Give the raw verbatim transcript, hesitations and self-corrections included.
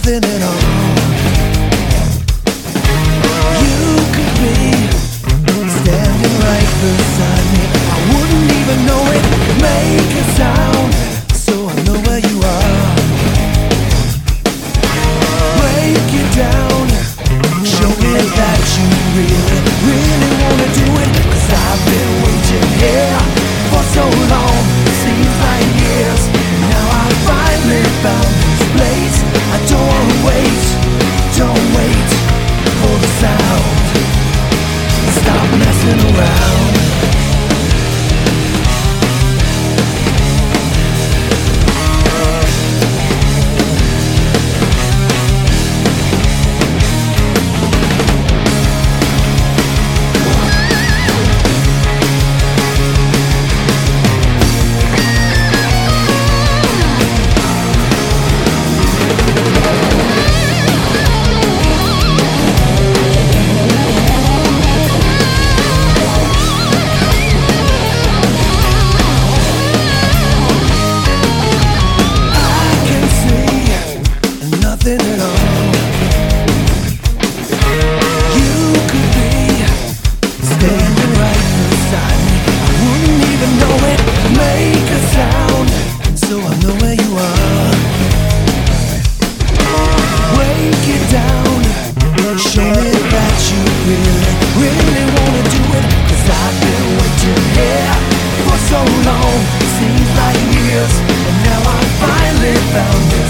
nothing at all. You could be standing right beside me. I wouldn't even know it. Make a sound so I know where you are. Break it down. Show me that you really, really wanna do it. Cause I've been waiting here for so long. Seems like years. Now I finally found this place. I don't wanna wait. Don't wait for the sound. Stop messing around. Nothing at all. You could be standing right beside me. I wouldn't even know it. Make a sound so I know where you are. Break it down. Show me that you really, really wanna do it. Cause I've been waiting here for so long. Seems like years. And now I finally found it.